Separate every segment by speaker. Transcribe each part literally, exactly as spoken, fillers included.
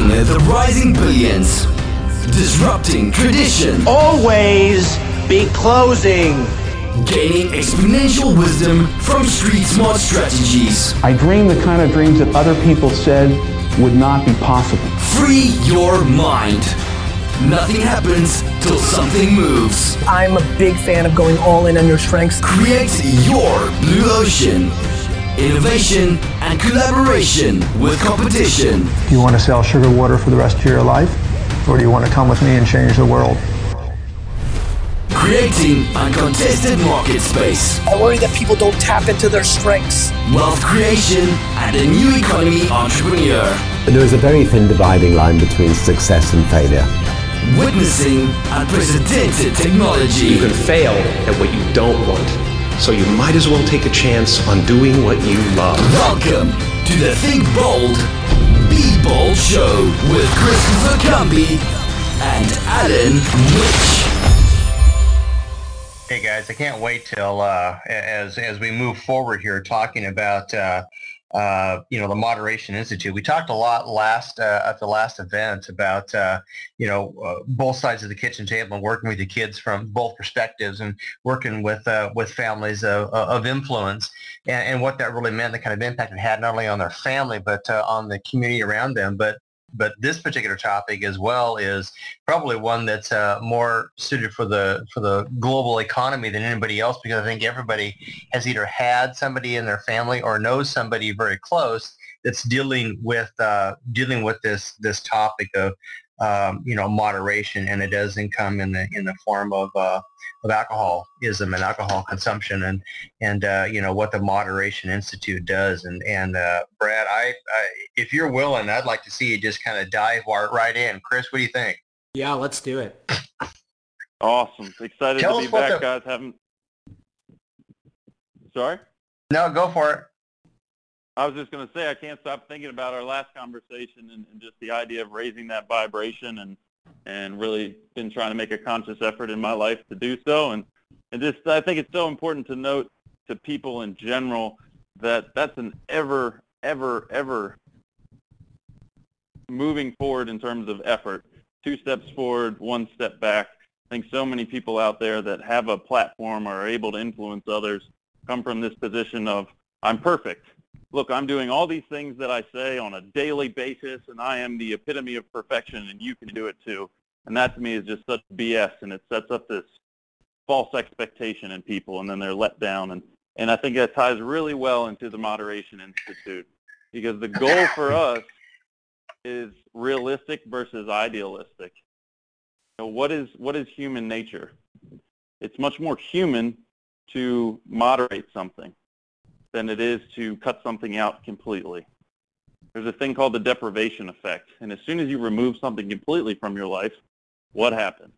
Speaker 1: Making the rising billions. Disrupting tradition.
Speaker 2: Always be closing.
Speaker 1: Gaining exponential wisdom from street smart strategies.
Speaker 3: I dream the kind of dreams that other people said would not be possible.
Speaker 1: Free your mind. Nothing happens till something moves.
Speaker 4: I'm a big fan of going all in on your strengths.
Speaker 1: Create your blue ocean. Innovation and collaboration with competition.
Speaker 5: Do you want to sell sugar water for the rest of your life? Or do you want to come with me and change the world?
Speaker 1: Creating uncontested market space.
Speaker 4: I worry that people don't tap into their strengths.
Speaker 1: Wealth creation and a new economy entrepreneur.
Speaker 6: There is a very thin dividing line between success and failure.
Speaker 1: Witnessing unprecedented technology.
Speaker 7: You can fail at what you don't want, so you might as well take a chance on doing what you love.
Speaker 1: Welcome to the Think Bold, Be Bold Show with Christopher Cumby and Alan Rich.
Speaker 8: Hey guys, I can't wait till uh, as as we move forward here, talking about uh, uh, you know the Moderation Institute. We talked a lot last uh, at the last event about uh, you know uh, both sides of the kitchen table and working with the kids from both perspectives and working with uh, with families of, of influence and, and what that really meant, the kind of impact it had not only on their family but uh, on the community around them. But But this particular topic as well is probably one that's uh, more suited for the for the global economy than anybody else, because I think everybody has either had somebody in their family or knows somebody very close that's dealing with uh, dealing with this this topic of um, you know moderation, and it doesn't come in the in the form of uh, of alcoholism and alcohol consumption, and and uh, you know what the Moderation Institute does. And and uh, Brad, I, I if you're willing, I'd like to see you just kind of dive right in. Chris, what do you think?
Speaker 9: Yeah, let's do it.
Speaker 10: Awesome. Excited
Speaker 8: Tell
Speaker 10: to be
Speaker 8: us what
Speaker 10: back,
Speaker 8: the-
Speaker 10: guys. Haven't. Sorry?
Speaker 8: No, go for it.
Speaker 10: I was just going to say I can't stop thinking about our last conversation and, and just the idea of raising that vibration, and and really been trying to make a conscious effort in my life to do so. And, and just I think it's so important to note to people in general that that's an ever, ever, ever moving forward in terms of effort. Two steps forward, one step back. I think so many people out there that have a platform or are able to influence others come from this position of, I'm perfect. Look, I'm doing all these things that I say on a daily basis, and I am the epitome of perfection, and you can do it too. And that to me is just such B S, and it sets up this false expectation in people, and then they're let down. And, and I think that ties really well into the Moderation Institute, because the goal for us is realistic versus idealistic. So what is what is human nature? It's much more human to moderate something than it is to cut something out completely. There's a thing called the deprivation effect, and as soon as you remove something completely from your life, what happens?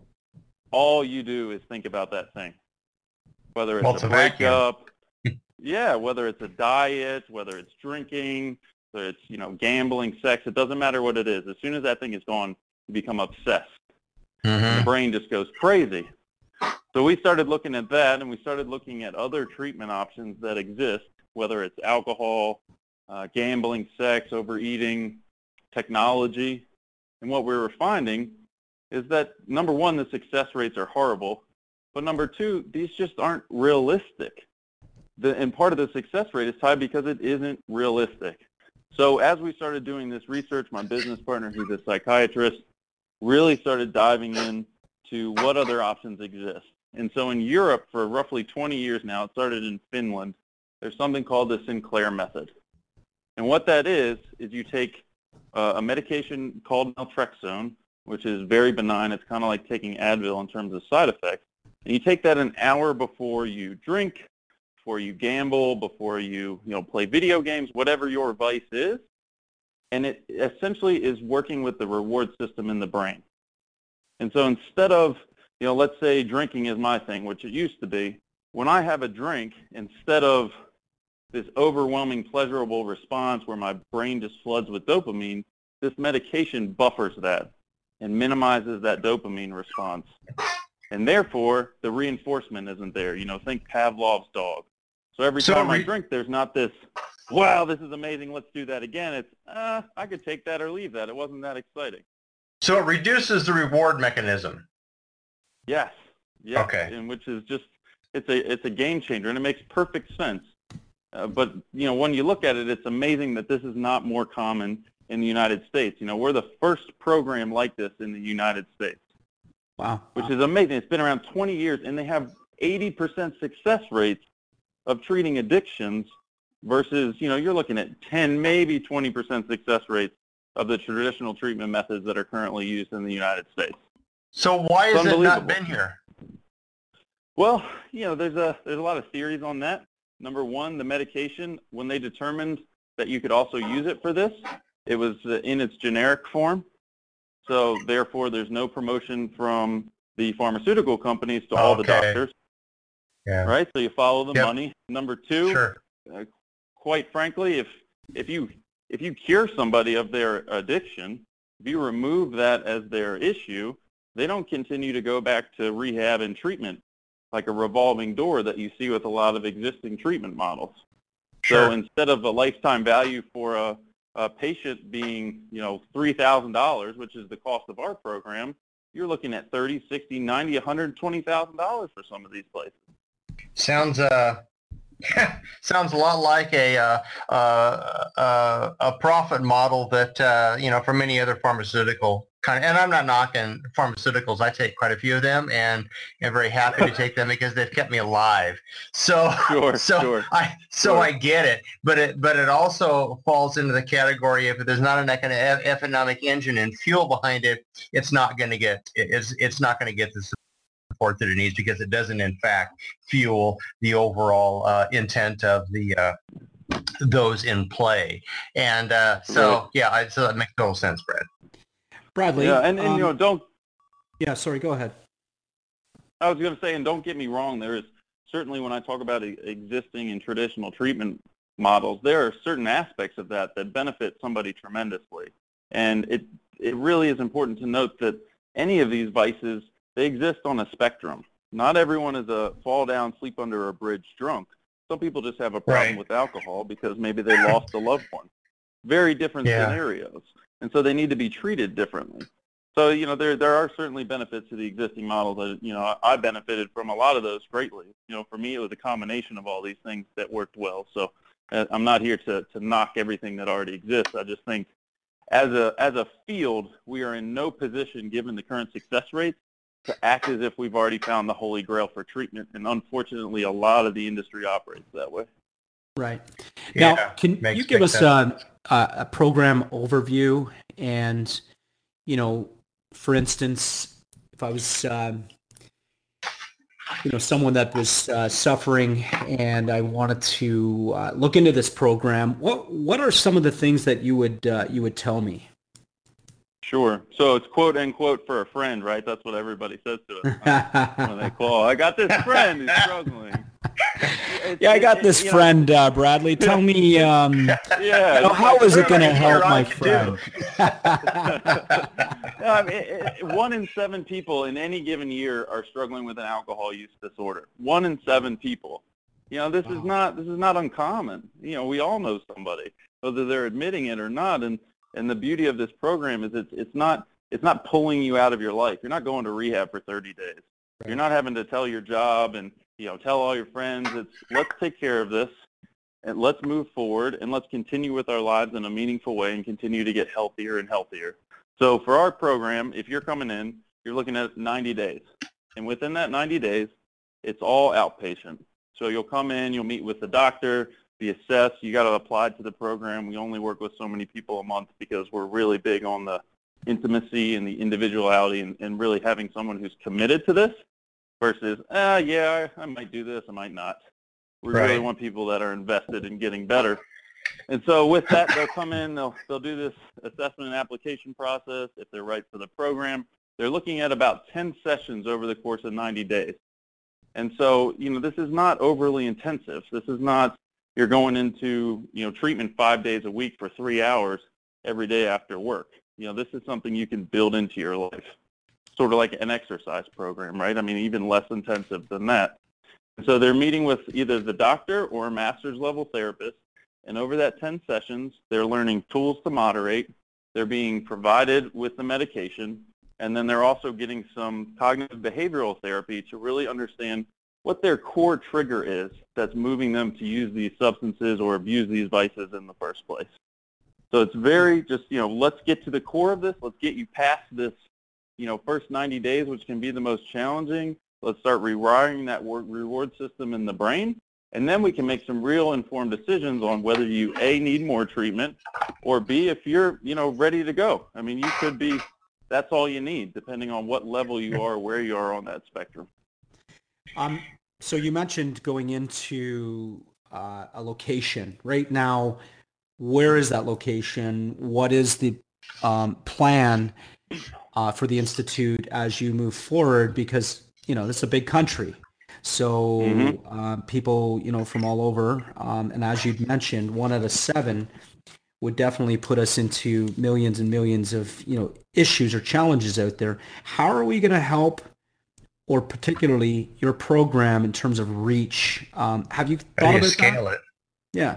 Speaker 10: All you do is think about that thing, whether it's
Speaker 8: Well, it's
Speaker 10: a
Speaker 8: a vacuum.
Speaker 10: breakup, yeah, whether it's a diet, whether it's drinking, whether it's you know gambling, sex. It doesn't matter what it is. As soon as that thing is gone, you become obsessed.
Speaker 8: Mm-hmm.
Speaker 10: The brain just goes crazy. So we started looking at that, and we started looking at other treatment options that exist, whether it's alcohol, uh, gambling, sex, overeating, technology. And what we were finding is that, number one, the success rates are horrible, but number two, these just aren't realistic. The, and part of the success rate is tied because it isn't realistic. So as we started doing this research, my business partner, who's a psychiatrist, really started diving in to what other options exist. And so in Europe, for roughly twenty years now, it started in Finland, there's something called the Sinclair method. And what that is, is you take uh, a medication called naltrexone, which is very benign. It's kind of like taking Advil in terms of side effects. And you take that an hour before you drink, before you gamble, before you, you know, play video games, whatever your vice is. And it essentially is working with the reward system in the brain. And so instead of, you know, let's say drinking is my thing, which it used to be, when I have a drink, instead of this overwhelming pleasurable response where my brain just floods with dopamine, this medication buffers that and minimizes that dopamine response. And therefore, the reinforcement isn't there. You know, think Pavlov's dog. So every
Speaker 8: So
Speaker 10: time I
Speaker 8: re-
Speaker 10: drink, there's not this, wow, this is amazing, let's do that again. It's, uh, I could take that or leave that. It wasn't that exciting.
Speaker 8: So it reduces the reward mechanism.
Speaker 10: Yes, yes,
Speaker 8: Okay.
Speaker 10: and which is just, it's a, it's a game changer, and it makes perfect sense. Uh, but, you know, when you look at it, it's amazing that this is not more common in the United States. You know, we're the first program like this in the United States.
Speaker 9: Wow.
Speaker 10: Which is amazing. It's been around twenty years, and they have eighty percent success rates of treating addictions versus, you know, you're looking at ten, maybe twenty percent success rates of the traditional treatment methods that are currently used in the United States.
Speaker 8: So why
Speaker 10: It's
Speaker 8: has it not
Speaker 10: unbelievable.
Speaker 8: been here?
Speaker 10: Well, you know, there's a there's a lot of theories on that. Number one, the medication, when they determined that you could also use it for this, it was uh, in its generic form. So therefore, there's no promotion from the pharmaceutical companies to all the
Speaker 8: Okay.
Speaker 10: doctors.
Speaker 8: Yeah.
Speaker 10: Right? So you follow the
Speaker 8: Yep.
Speaker 10: money. Number two,
Speaker 8: Sure.
Speaker 10: uh, quite frankly, if if you if you cure somebody of their addiction, if you remove that as their issue, they don't continue to go back to rehab and treatment like a revolving door that you see with a lot of existing treatment models.
Speaker 8: Sure.
Speaker 10: So instead of a lifetime value for a, a patient being, you know, three thousand dollars, which is the cost of our program, you're looking at thirty, sixty, ninety, one hundred twenty thousand dollars for some of these places.
Speaker 8: Sounds uh sounds a lot like a uh, uh, uh, a profit model that uh, you know, for many other pharmaceutical kind of, and I'm not knocking pharmaceuticals. I take quite a few of them, and am very happy to take them because they've kept me alive. So
Speaker 10: Sure,
Speaker 8: so
Speaker 10: sure,
Speaker 8: I so
Speaker 10: sure.
Speaker 8: I get it, but it but it also falls into the category if there's not an economic economic engine and fuel behind it, it's not going to get it's it's not going to get the support that it needs, because it doesn't in fact fuel the overall uh, intent of the uh, those in play. And uh, so
Speaker 10: Right.
Speaker 8: yeah, I, so that makes total sense, Brad.
Speaker 9: Bradley.
Speaker 10: Yeah, and, and
Speaker 9: um,
Speaker 10: you know, don't,
Speaker 9: yeah, sorry, go ahead.
Speaker 10: I was going to say, and don't get me wrong, there is certainly, when I talk about e- existing and traditional treatment models, there are certain aspects of that that benefit somebody tremendously. And it it really is important to note that any of these vices, they exist on a spectrum. Not everyone is a fall down, sleep under a bridge drunk. Some people just have a problem
Speaker 8: Right.
Speaker 10: with alcohol because maybe they lost a loved one. Very different
Speaker 8: Yeah.
Speaker 10: scenarios. And so they need to be treated differently. So, you know, there there are certainly benefits to the existing models. That, you know, I, I benefited from a lot of those greatly. You know, for me, it was a combination of all these things that worked well. So uh, I'm not here to, to knock everything that already exists. I just think as a as a field, we are in no position, given the current success rates, to act as if we've already found the holy grail for treatment. And unfortunately, a lot of the industry operates that way.
Speaker 9: Right.
Speaker 8: Yeah,
Speaker 9: Now, can
Speaker 8: makes-
Speaker 9: you give
Speaker 8: makes
Speaker 9: us a, a, a program overview? And, you know, for instance, if I was, um, you know, someone that was uh, suffering and I wanted to uh, look into this program, what what are some of the things that you would uh, you would tell me?
Speaker 10: Sure. So it's quote unquote for a friend, right? That's what everybody says to us huh? when they call. I got this friend who's struggling. It's,
Speaker 9: Yeah, I got
Speaker 10: it,
Speaker 9: this
Speaker 10: you
Speaker 9: friend, uh, Bradley. Tell me, um,
Speaker 10: Know, yeah.
Speaker 9: you know, how is it going to help
Speaker 8: You're
Speaker 9: my
Speaker 8: on to
Speaker 9: friend?
Speaker 10: No, I mean, it, it, one in seven people in any given year are struggling with an alcohol use disorder. One in seven people. You know, this
Speaker 9: Wow.
Speaker 10: is not this is not uncommon. You know, we all know somebody, whether they're admitting it or not. And and the beauty of this program is it's it's not it's not pulling you out of your life. You're not going to rehab for thirty days.
Speaker 9: Right.
Speaker 10: You're not having to tell your job and you know tell all your friends. It's let's take care of this and let's move forward and let's continue with our lives in a meaningful way and continue to get healthier and healthier. So for our program, if you're coming in, you're looking at ninety days. And within that ninety days, it's all outpatient. So you'll come in, you'll meet with the doctor, be assessed. You got to apply to the program. We only work with so many people a month because we're really big on the intimacy and the individuality and, and really having someone who's committed to this versus, ah, yeah, I, I might do this, I might not. We
Speaker 8: Right.
Speaker 10: really want people that are invested in getting better. And so with that, they'll come in, they'll, they'll do this assessment and application process. If they're right for the program, they're looking at about ten sessions over the course of ninety days. And so, you know, this is not overly intensive. This is not, you're going into, you know, treatment five days a week for three hours every day after work. You know, this is something you can build into your life, sort of like an exercise program, right? I mean, even less intensive than that. So they're meeting with either the doctor or a master's level therapist, and over that ten sessions, they're learning tools to moderate, they're being provided with the medication, and then they're also getting some cognitive behavioral therapy to really understand what their core trigger is that's moving them to use these substances or abuse these vices in the first place. So it's very just, you know, let's get to the core of this, let's get you past this, you know, first ninety days, which can be the most challenging. Let's start rewiring that reward system in the brain, and then we can make some real informed decisions on whether you, A, need more treatment, or B, if you're, you know, ready to go. I mean, you could be, that's all you need, depending on what level you are, where you are on that spectrum.
Speaker 9: Um, so you mentioned going into uh, a location. Right now, where is that location? What is the um, plan uh, for the Institute as you move forward? Because, you know, this is a big country. So mm-hmm. uh, people, you know, from all over, um, and as you mentioned, one out of seven would definitely put us into millions and millions of, you know, issues or challenges out there. How are we going to help, or particularly your program in terms of reach? Um, have you thought
Speaker 8: How do you
Speaker 9: about
Speaker 8: scale
Speaker 9: that?
Speaker 8: it?
Speaker 9: Yeah.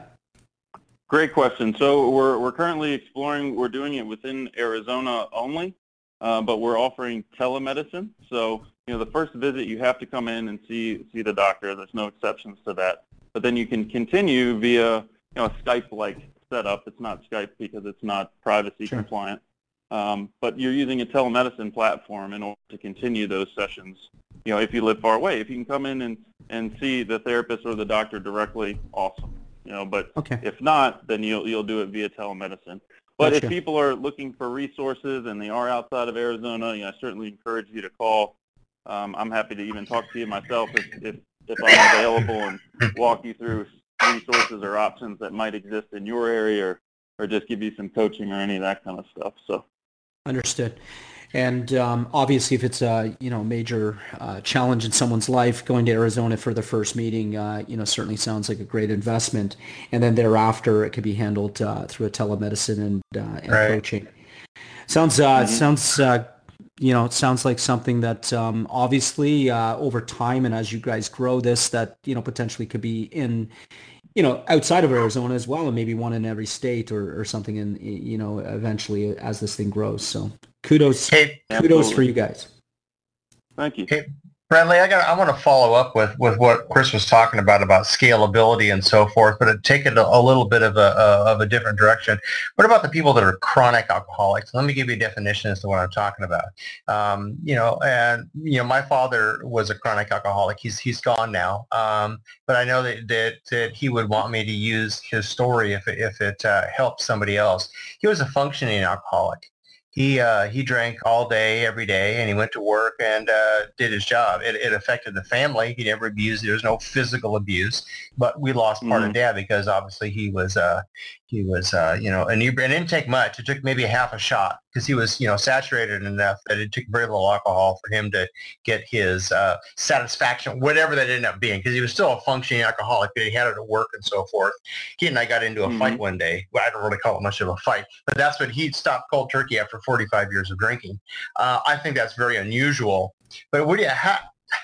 Speaker 10: Great question. So we're we're currently exploring. We're doing it within Arizona only, uh, but we're offering telemedicine. So you know, the first visit you have to come in and see see the doctor. There's no exceptions to that. But then you can continue via you know a Skype-like setup. It's not Skype because it's not privacy sure. compliant. Um, but you're using a telemedicine platform in order to continue those sessions. You know, if you live far away, if you can come in and and see the therapist or the doctor directly, awesome. You know, but okay. if not, then you'll you'll do it via telemedicine. But gotcha. If people are looking for resources and they are outside of Arizona, you know, I certainly encourage you to call. Um, I'm happy to even talk to you myself if, if if I'm available and walk you through resources or options that might exist in your area, or or just give you some coaching or any of that kind of stuff. So.
Speaker 9: Understood. And um, obviously, if it's a you know major uh, challenge in someone's life, going to Arizona for the first meeting, uh, you know, certainly sounds like a great investment. And then thereafter, it could be handled uh, through a telemedicine and, uh, and right. coaching. Sounds uh, mm-hmm. sounds uh, you know sounds like something that um, obviously uh, over time and as you guys grow this, that you know potentially could be in. You know, outside of Arizona as well, and maybe one in every state or, or something in, you know, eventually as this thing grows. So kudos,
Speaker 8: hey,
Speaker 9: kudos
Speaker 10: absolutely.
Speaker 9: for you guys.
Speaker 10: Thank you.
Speaker 8: Hey, Bradley, I got I want to follow up with, with what Chris was talking about, about scalability and so forth, but take it a, a little bit of a, a, of a different direction. What about the people that are chronic alcoholics? Let me give you a definition as to what I'm talking about. Um, you know, and, you know, my father was a chronic alcoholic. He's he's gone now. Um, but I know that, that, that he would want me to use his story if it, if it uh, helps somebody else. He was a functioning alcoholic. He uh, he drank all day, every day, and he went to work and uh, did his job. It, it affected the family. He never abused. There was no physical abuse, but we lost part mm-hmm. of Dad because obviously he was uh, he was uh, you know, and he didn't take much. It took maybe a half a shot because he was you know saturated enough that it took very little alcohol for him to get his uh, satisfaction, whatever that ended up being, because he was still a functioning alcoholic. But he had it at work and so forth. He and I got into a mm-hmm. fight one day. Well, I don't really call it much of a fight, but that's when he stopped cold turkey after forty-five years of drinking. Uh, I think that's very unusual. But what do you how,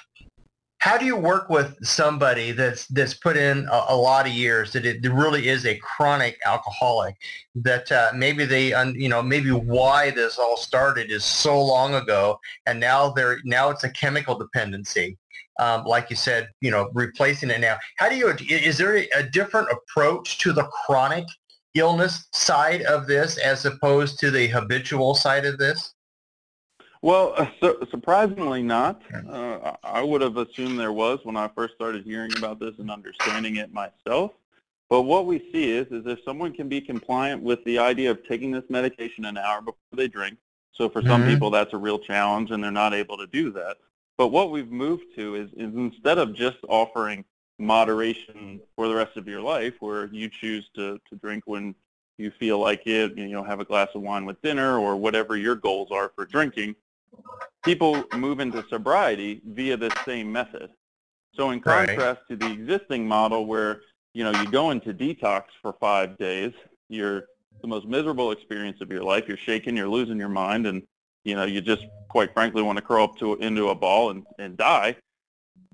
Speaker 8: how do you work with somebody that's that's put in a, a lot of years, that it really is a chronic alcoholic, that uh, maybe they you know maybe why this all started is so long ago, and now they're now it's a chemical dependency. Um, like you said, you know, replacing it now. How do you? Is there a, a different approach to the chronic illness side of this as opposed to the habitual side of this?
Speaker 10: Well, uh, su- surprisingly not. Uh, I would have assumed there was when I first started hearing about this and understanding it myself. But what we see is, is if someone can be compliant with the idea of taking this medication an hour before they drink, so for some mm-hmm. people that's a real challenge and they're not able to do that. But what we've moved to is, is instead of just offering moderation for the rest of your life, where you choose to, to drink when you feel like it, you know, have a glass of wine with dinner or whatever your goals are for drinking, people move into sobriety via this same method. So in contrast right. to the existing model where, you know, you go into detox for five days, you're the most miserable experience of your life, you're shaking, you're losing your mind, and, you know, you just quite frankly want to curl up to into a ball and, and die.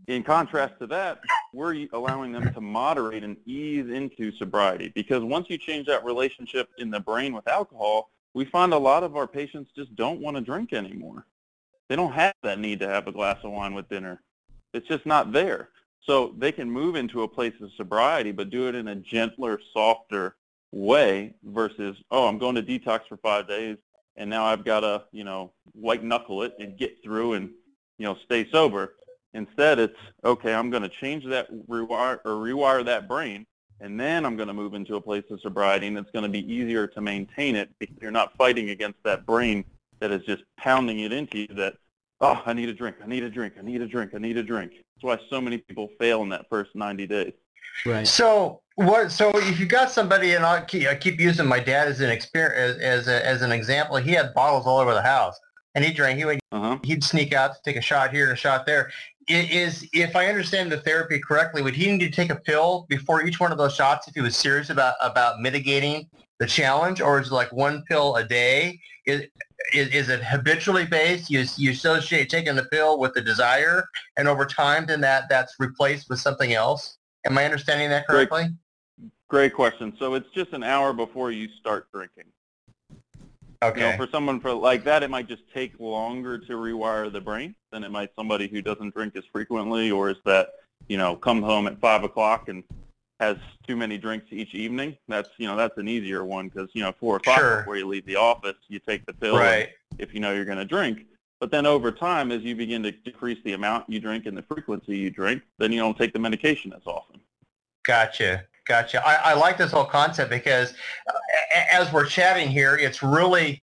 Speaker 10: in contrast to that, we're allowing them to moderate and ease into sobriety, because once you change that relationship in the brain with alcohol, we find a lot of our patients just don't want to drink anymore. They don't have that need to have a glass of wine with dinner. It's just not there. So they can move into a place of sobriety, but do it in a gentler, softer way versus, oh, I'm going to detox for five days, and now I've got to, you know, white knuckle it and get through and, you know, stay sober. Instead, it's, okay, I'm going to change that, rewire, or rewire that brain, and then I'm going to move into a place of sobriety, and it's going to be easier to maintain it because you're not fighting against that brain that is just pounding it into you that, oh, I need a drink, I need a drink, I need a drink, I need a drink. That's why so many people fail in that first ninety days.
Speaker 9: Right.
Speaker 8: So what? So if you got somebody, and I keep, I keep using my dad as an experience, as as, a, as an example. He had bottles all over the house, and he drank. He would uh-huh. he'd sneak out to take a shot here and a shot there. It is, if I understand the therapy correctly, would he need to take a pill before each one of those shots if he was serious about about mitigating the challenge, or is it like one pill a day? Is is, is it habitually based? You you associate taking the pill with the desire, and over time, then that that's replaced with something else. Am I understanding that correctly?
Speaker 10: Great, great question. So it's just an hour before you start drinking.
Speaker 8: Okay.
Speaker 10: You know, for someone for like that, it might just take longer to rewire the brain than it might somebody who doesn't drink as frequently, or is that, you know, come home at five o'clock and has too many drinks each evening. That's, you know, that's an easier one because, you know, four o'clock
Speaker 8: sure.
Speaker 10: before you leave the office, you take the pill
Speaker 8: right.
Speaker 10: if you know you're going to drink. But then over time, as you begin to decrease the amount you drink and the frequency you drink, then you don't take the medication as often.
Speaker 8: Gotcha. Gotcha. I, I like this whole concept because uh, as we're chatting here, it's really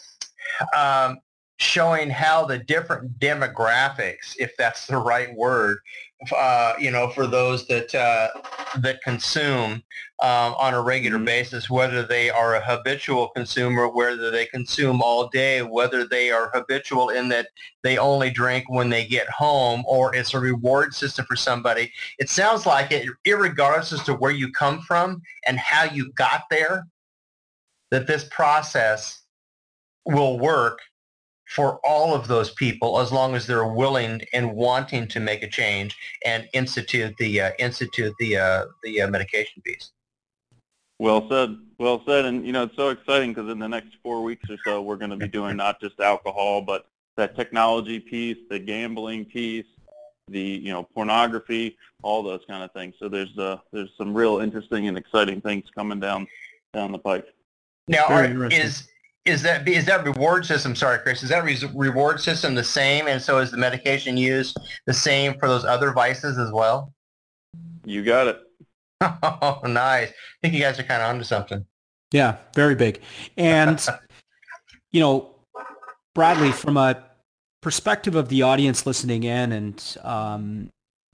Speaker 8: um, showing how the different demographics, if that's the right word, uh, you know, for those that uh, that consume um, on a regular mm-hmm. basis, whether they are a habitual consumer, whether they consume all day, whether they are habitual in that they only drink when they get home, or it's a reward system for somebody. It sounds like it, irregardless as to where you come from and how you got there, that this process will work for all of those people as long as they're willing and wanting to make a change and institute the uh, institute the uh, the uh, medication piece.
Speaker 10: Well said. Well said. And you know, it's so exciting because in the next four weeks or so, we're going to be doing not just alcohol, but that technology piece, the gambling piece, the you know pornography, all those kind of things. So there's uh, there's some real interesting and exciting things coming down down the pike.
Speaker 8: Now, are, is Is that is that reward system? Sorry, Chris. Is that re- reward system the same, and so is the medication used the same for those other vices as well?
Speaker 10: You got it.
Speaker 8: Oh, nice. I think you guys are kind of onto something.
Speaker 9: Yeah, very big. And you know, Bradley, from a perspective of the audience listening in, and um,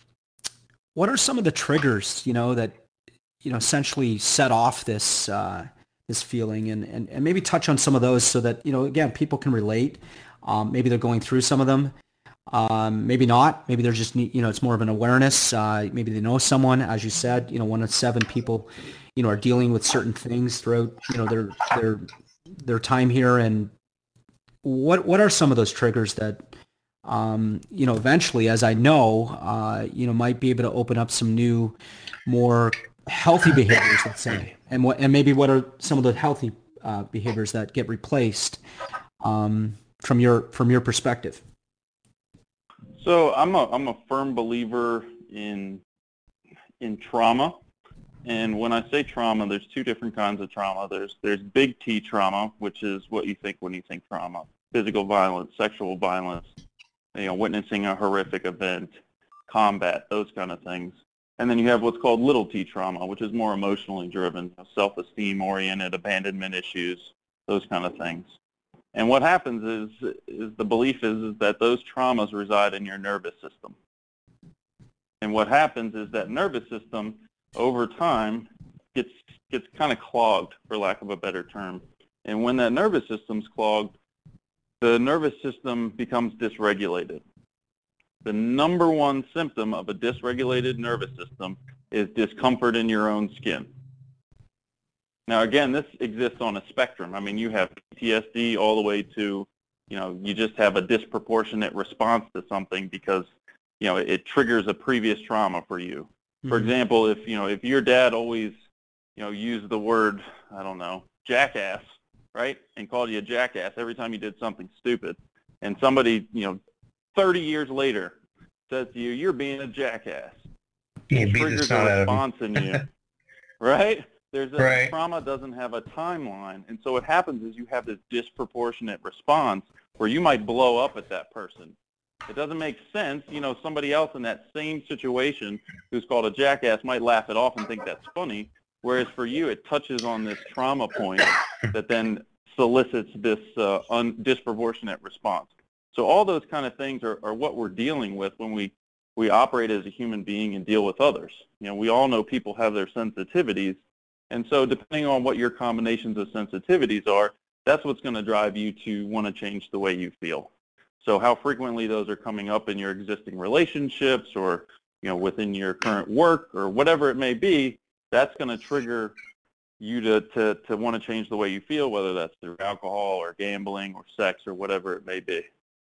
Speaker 9: what are some of the triggers, you know, that you know essentially set off this? Uh, this feeling and, and, and maybe touch on some of those so that, you know, again, people can relate. Um, maybe they're going through some of them. Um, maybe not. Maybe they're just, you know, it's more of an awareness. Uh, maybe they know someone, as you said, you know, one in seven people, you know, are dealing with certain things throughout, you know, their, their, their time here. And what, what are some of those triggers that, um, you know, eventually, as I know, uh, you know, might be able to open up some new, more healthy behaviors, let's say, and what, and maybe what are some of the healthy uh, behaviors that get replaced um, from your from your perspective?
Speaker 10: So I'm a I'm a firm believer in in trauma, and when I say trauma, there's two different kinds of trauma. There's there's big T trauma, which is what you think when you think trauma: physical violence, sexual violence, you know, witnessing a horrific event, combat, those kind of things. And then you have what's called little T trauma, which is more emotionally driven, self-esteem oriented, abandonment issues, those kind of things. And what happens is, is the belief is, is that those traumas reside in your nervous system. And what happens is that nervous system, over time, gets gets kind of clogged, for lack of a better term. And when that nervous system's clogged, the nervous system becomes dysregulated. The number one symptom of a dysregulated nervous system is discomfort in your own skin. Now, again, this exists on a spectrum. I mean, you have P T S D all the way to, you know, you just have a disproportionate response to something because you know, it, it triggers a previous trauma for you. For
Speaker 9: Mm-hmm.
Speaker 10: example, if, you know, if your dad always, you know, used the word, I don't know, jackass, right, and called you a jackass every time you did something stupid, and somebody, you know, thirty years later says to you, you're being a jackass, it triggers a response in you, right? There's a
Speaker 8: right.
Speaker 10: trauma doesn't have a timeline, and so what happens is you have this disproportionate response where you might blow up at that person. It doesn't make sense. You know, somebody else in that same situation who's called a jackass might laugh it off and think that's funny, whereas for you it touches on this trauma point that then solicits this uh, un- disproportionate response. So all those kind of things are, are what we're dealing with when we, we operate as a human being and deal with others. You know, we all know people have their sensitivities, and so depending on what your combinations of sensitivities are, that's what's going to drive you to want to change the way you feel. So how frequently those are coming up in your existing relationships or, you know, within your current work or whatever it may be, that's going to trigger you to, to, to want to change the way you feel, whether that's through alcohol or gambling or sex or whatever it may be.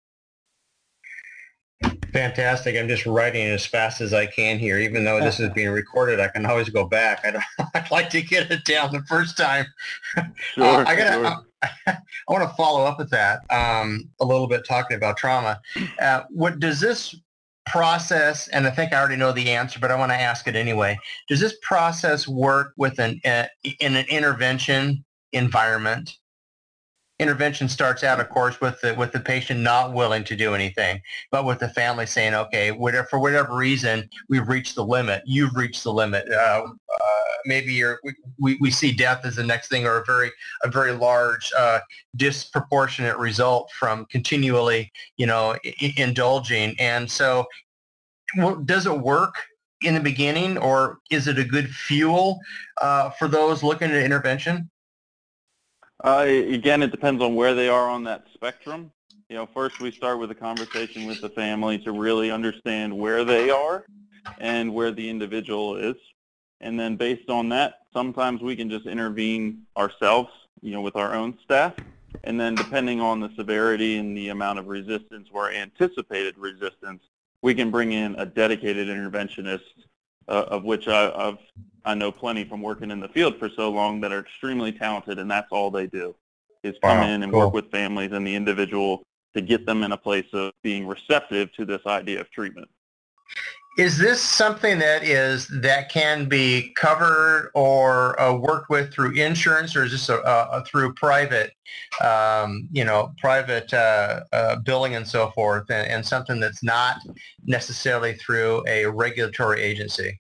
Speaker 8: Fantastic. I'm just writing as fast as I can here. Even though this is being recorded, I can always go back. I don't, I'd like to get it down the first time.
Speaker 10: Sure,
Speaker 8: uh, I gotta,
Speaker 10: sure.
Speaker 8: I, I want to follow up with that um, a little bit, talking about trauma. Uh, what does this process, and I think I already know the answer, but I want to ask it anyway. Does this process work with an uh, in an intervention environment? Intervention starts out, of course, with the with the patient not willing to do anything, but with the family saying, "Okay, whatever, for whatever reason, we've reached the limit. You've reached the limit. Uh, uh, maybe you're, we we see death as the next thing, or a very a very large uh, disproportionate result from continually, you know, I- indulging." And so, well, does it work in the beginning, or is it a good fuel uh, for those looking at intervention?
Speaker 10: Uh, again, it depends on where they are on that spectrum. You know, first we start with a conversation with the family to really understand where they are and where the individual is. And then based on that, sometimes we can just intervene ourselves, you know, with our own staff. And then depending on the severity and the amount of resistance or anticipated resistance, we can bring in a dedicated interventionist, uh, of which I, I've I know plenty from working in the field for so long that are extremely talented, and that's all they do is come
Speaker 8: Wow,
Speaker 10: in and
Speaker 8: cool.
Speaker 10: work with families and the individual to get them in a place of being receptive to this idea of treatment.
Speaker 8: Is this something that is that can be covered or uh, worked with through insurance, or is this a, a, through private, um, you know, private uh, uh, billing and so forth, and, and something that's not necessarily through a regulatory agency?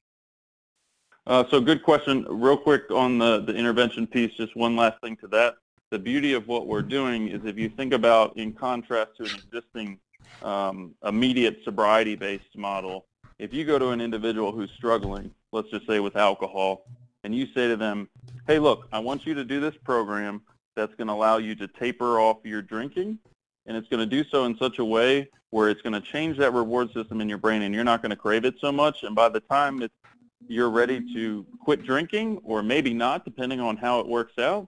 Speaker 10: Uh, so good question. Real quick on the, the intervention piece, just one last thing to that. The beauty of what we're doing is if you think about, in contrast to an existing um, immediate sobriety-based model, if you go to an individual who's struggling, let's just say with alcohol, and you say to them, hey, look, I want you to do this program that's going to allow you to taper off your drinking, and it's going to do so in such a way where it's going to change that reward system in your brain, and you're not going to crave it so much, and by the time it's you're ready to quit drinking, or maybe not, depending on how it works out,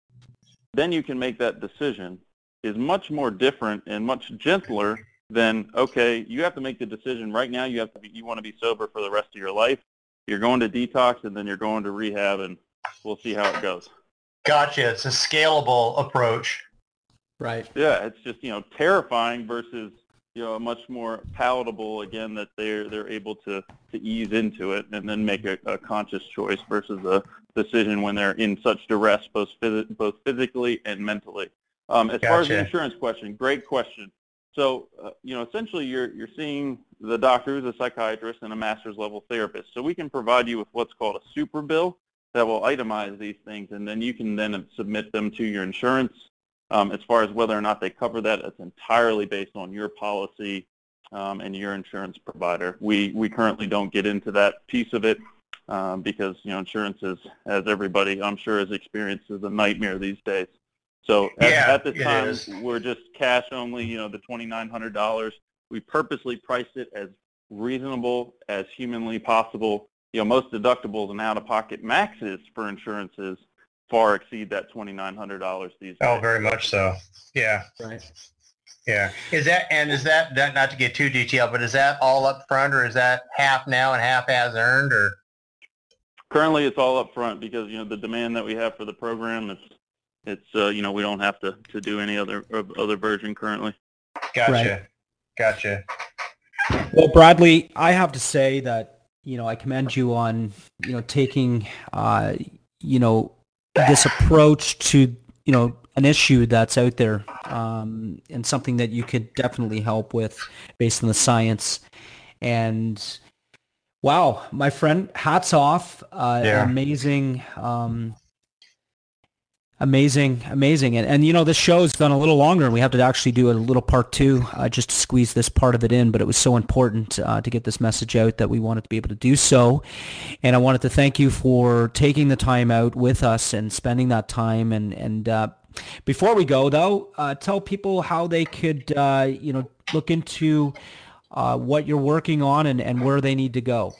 Speaker 10: then you can make that decision, is much more different and much gentler than, okay, you have to make the decision right now. You have to be, you want to be sober for the rest of your life. You're going to detox, and then you're going to rehab, and we'll see how it goes.
Speaker 8: Gotcha. It's a scalable approach.
Speaker 9: Right.
Speaker 10: Yeah, it's just, you know, terrifying versus, you know, a much more palatable, again, that they're they're able to, to ease into it and then make a, a conscious choice versus a decision when they're in such duress, both phys- both physically and mentally. Um, as
Speaker 8: Gotcha.
Speaker 10: far as the insurance question, great question. So, uh, you know, essentially you're you're seeing the doctor who's a psychiatrist and a master's level therapist. So we can provide you with what's called a super bill that will itemize these things, and then you can then submit them to your insurance. Um, as far as whether or not they cover that, it's entirely based on your policy um, and your insurance provider. We we currently don't get into that piece of it um, because, you know, insurance is, as everybody I'm sure has experienced, is a nightmare these days. So at,
Speaker 8: Yeah,
Speaker 10: at this
Speaker 8: it
Speaker 10: time,
Speaker 8: is.
Speaker 10: we're just cash only, you know, the twenty-nine hundred dollars. We purposely priced it as reasonable as humanly possible. You know, most deductibles and out-of-pocket maxes for insurances far exceed that twenty-nine hundred dollars these days.
Speaker 8: Oh, very much so. Yeah.
Speaker 9: Right.
Speaker 8: Yeah. Is that, and is that, that, not to get too detailed, but is that all up front, or is that half now and half as earned, or?
Speaker 10: Currently, it's all up front because, you know, the demand that we have for the program, it's, it's uh, you know, we don't have to, to do any other other version currently.
Speaker 8: Gotcha.
Speaker 9: Right.
Speaker 8: Gotcha.
Speaker 9: Well, Bradley, I have to say that, you know, I commend you on, you know, taking, uh, you know, this approach to, you know, an issue that's out there, um, and something that you could definitely help with based on the science. And wow, my friend, hats off. Uh,
Speaker 8: Yeah.
Speaker 9: Amazing. Um, Amazing, amazing. And, and, you know, this show's done a little longer, and we have to actually do a little part two uh, just to squeeze this part of it in. But it was so important uh, to get this message out that we wanted to be able to do so. And I wanted to thank you for taking the time out with us and spending that time. And, and uh, before we go, though, uh, tell people how they could, uh, you know, look into uh, what you're working on and, and where they need to go.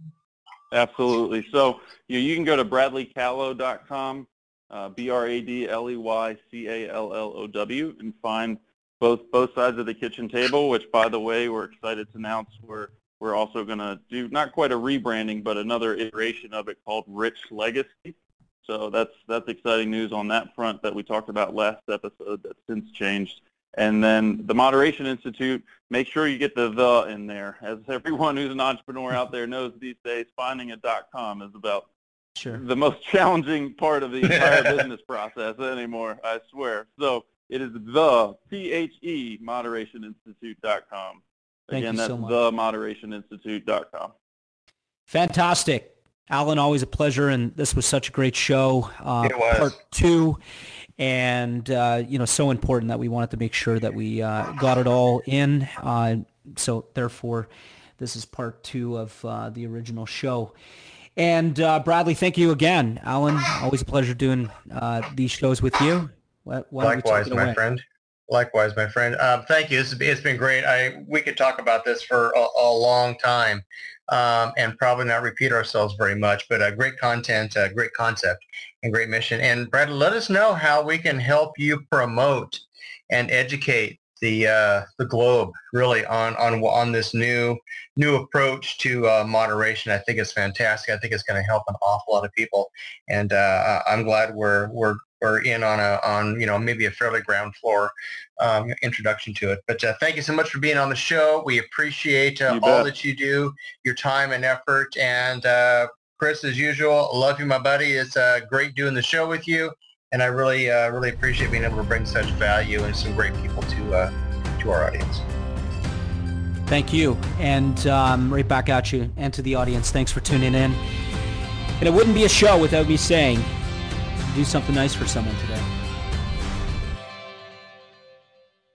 Speaker 10: Absolutely. So you, you can go to bradley callow dot com. Uh, B R A D L E Y C A L L O W, and find both both sides of the kitchen table, which, by the way, we're excited to announce we're, we're also going to do not quite a rebranding, but another iteration of it called Rich Legacy. So that's that's exciting news on that front that we talked about last episode that's since changed. And then the Moderation Institute, make sure you get the the in there. As everyone who's an entrepreneur out there knows these days, finding a .com is about
Speaker 9: Sure.
Speaker 10: the most challenging part of the entire business process anymore, I swear. So it is the T H E Moderation Institute dot com.
Speaker 9: Thank
Speaker 10: Again,
Speaker 9: you
Speaker 10: that's
Speaker 9: so much.
Speaker 10: the Moderation Institute dot com.
Speaker 9: Fantastic. Alan, always a pleasure, and this was such a great show. Uh,
Speaker 8: It was.
Speaker 9: Part two, and, uh, you know, so important that we wanted to make sure that we uh, got it all in. Uh, so, therefore, this is part two of uh, the original show. And uh, Bradley, thank you again. Alan, always a pleasure doing uh, these shows with you. Why, why don't we take
Speaker 8: Likewise,
Speaker 9: it
Speaker 8: my
Speaker 9: away?
Speaker 8: friend. Likewise, my friend. Um, thank you. It's, it's been great. I we could talk about this for a, a long time, um, and probably not repeat ourselves very much. But uh, great content, uh, great concept, and great mission. And Brad, let us know how we can help you promote and educate the uh, the globe really on on on this new new approach to uh, moderation. I think it's fantastic. I think it's going to help an awful lot of people, and uh, I'm glad we're we're we're in on a on you know maybe a fairly ground floor um, introduction to it. But uh, thank you so much for being on the show. We appreciate uh,
Speaker 10: You
Speaker 8: all
Speaker 10: bet.
Speaker 8: that you do, your time and effort. And uh, Chris, as usual, love you, my buddy. It's uh, great doing the show with you. And I really, uh, really appreciate being able to bring such value and some great people to uh, to our audience.
Speaker 9: Thank you. And um, right back at you and to the audience. Thanks for tuning in. And it wouldn't be a show without me saying, do something nice for someone today.